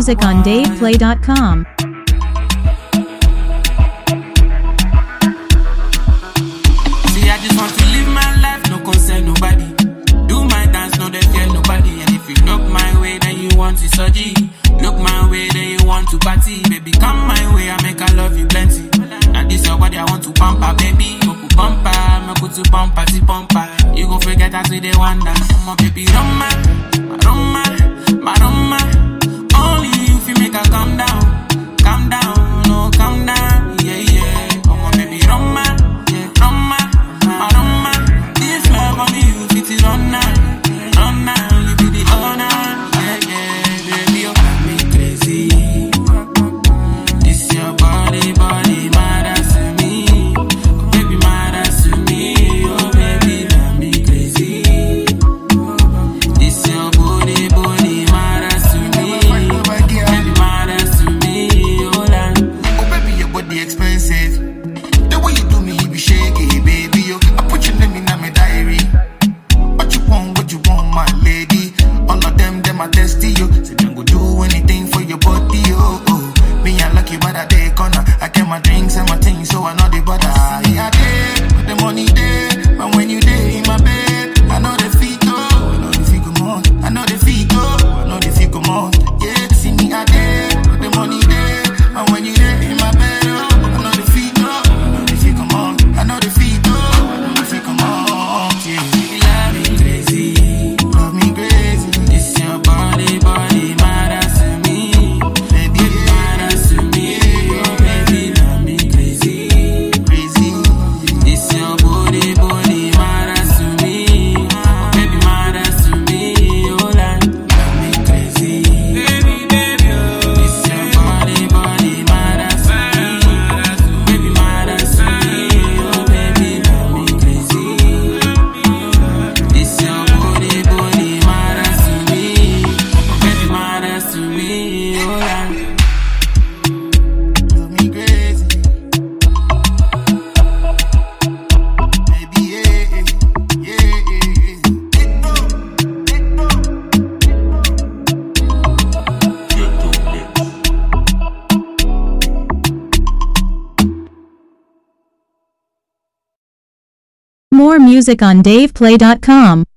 music on DavePlay.com. See, I just want to live my life, no concern nobody. Do my dance, no they fear nobody. And if you look my way, then you want to surgery. Look my way, then you want to party. Baby, come my way, I make I love you plenty. And this your body, I want to pamper, baby. Moku bumper, me put to bumper, si bumper. You gon' forget I say they wonder. My baby, Roma, Roma, Roma. Only you feel make her calm down, no, calm down, yeah, yeah. Oh my baby, Roma, yeah, Roma, Roma. This love only you fit it run now, you be the owner, yeah, yeah, baby, you got me crazy. This your body, matters to me, oh baby, matters to me, oh baby, got me crazy. This your body, matters to me, baby, matters to me, oh Lord. Oh baby, your body expensive. The way you do me, you be shaky, baby. Yo, I put your name in my diary. What you want, my lady? All of them I testy you. Say them go do anything for your body, oh, oh. Me I lucky, but I take corner. I get my drinks and my things, so I know the bother. Yeah, I did, but the money there. But when you there in my bed, I know the feet go. I know the feet come on. I know the feet go. I know the feet come on. Yeah, see me I did, but the money there. And when you there in my bed, oh, I know the feet go. I know the feet come on. I know the feet go. I know the feet come on. Yeah, You love me crazy. love me crazy, This your body, matters to me. baby, Baby, matters to me. Oh, baby, love me crazy. crazy. This your body, matters to me. Oh, baby, matters to me. Oh, Lord, love me crazy. Baby, oh. This your body, matters to me. Baby, matters to me. Oh, baby, love me crazy. This your body, matters to me. Baby, matters to me. Oh, Lord. Love me crazy, baby, yeah, yeah, More music on DavePlay.com.